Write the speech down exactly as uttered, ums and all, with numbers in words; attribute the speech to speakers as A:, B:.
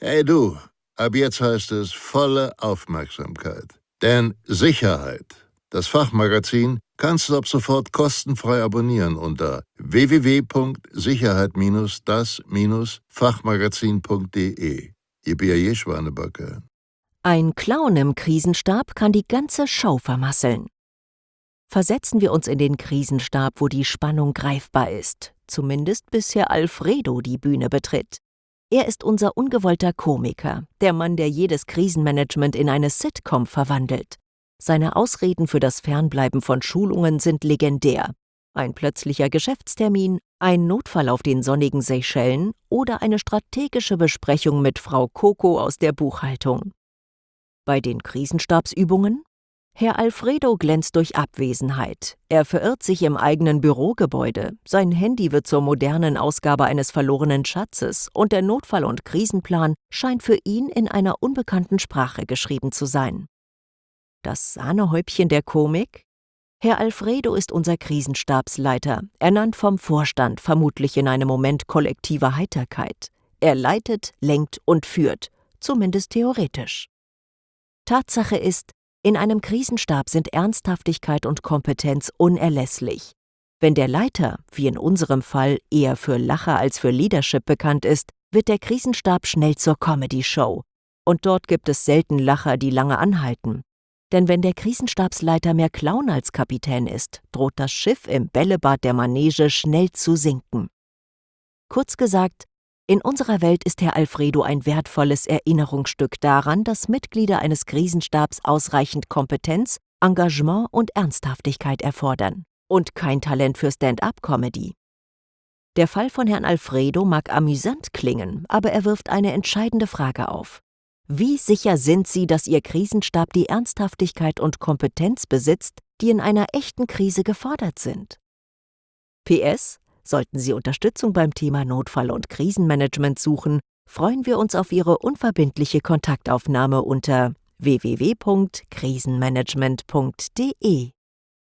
A: Hey du, ab jetzt heißt es volle Aufmerksamkeit. Denn Sicherheit, das Fachmagazin, kannst du ab sofort kostenfrei abonnieren unter w w w punkt sicherheit das Fachmagazin punkt de. Ihr Bier Schwanebacke.
B: Ein Clown im Krisenstab kann die ganze Show vermasseln. Versetzen wir uns in den Krisenstab, wo die Spannung greifbar ist, zumindest bis Herr Alfredo die Bühne betritt. Er ist unser ungewollter Komiker, der Mann, der jedes Krisenmanagement in eine Sitcom verwandelt. Seine Ausreden für das Fernbleiben von Schulungen sind legendär. Ein plötzlicher Geschäftstermin, ein Notfall auf den sonnigen Seychellen oder eine strategische Besprechung mit Frau Coco aus der Buchhaltung. Bei den Krisenstabsübungen? Herr Alfredo glänzt durch Abwesenheit. Er verirrt sich im eigenen Bürogebäude, sein Handy wird zur modernen Ausgabe eines verlorenen Schatzes und der Notfall- und Krisenplan scheint für ihn in einer unbekannten Sprache geschrieben zu sein. Das Sahnehäubchen der Komik? Herr Alfredo ist unser Krisenstabsleiter, ernannt vom Vorstand, vermutlich in einem Moment kollektiver Heiterkeit. Er leitet, lenkt und führt, zumindest theoretisch. Tatsache ist, in einem Krisenstab sind Ernsthaftigkeit und Kompetenz unerlässlich. Wenn der Leiter, wie in unserem Fall, eher für Lacher als für Leadership bekannt ist, wird der Krisenstab schnell zur Comedy-Show. Und dort gibt es selten Lacher, die lange anhalten. Denn wenn der Krisenstabsleiter mehr Clown als Kapitän ist, droht das Schiff im Bällebad der Manege schnell zu sinken. Kurz gesagt, in unserer Welt ist Herr Alfredo ein wertvolles Erinnerungsstück daran, dass Mitglieder eines Krisenstabs ausreichend Kompetenz, Engagement und Ernsthaftigkeit erfordern und kein Talent für Stand-up-Comedy. Der Fall von Herrn Alfredo mag amüsant klingen, aber er wirft eine entscheidende Frage auf. Wie sicher sind Sie, dass Ihr Krisenstab die Ernsthaftigkeit und Kompetenz besitzt, die in einer echten Krise gefordert sind? P S Sollten Sie Unterstützung beim Thema Notfall- und Krisenmanagement suchen, freuen wir uns auf Ihre unverbindliche Kontaktaufnahme unter w w w punkt krisenmanagement punkt de.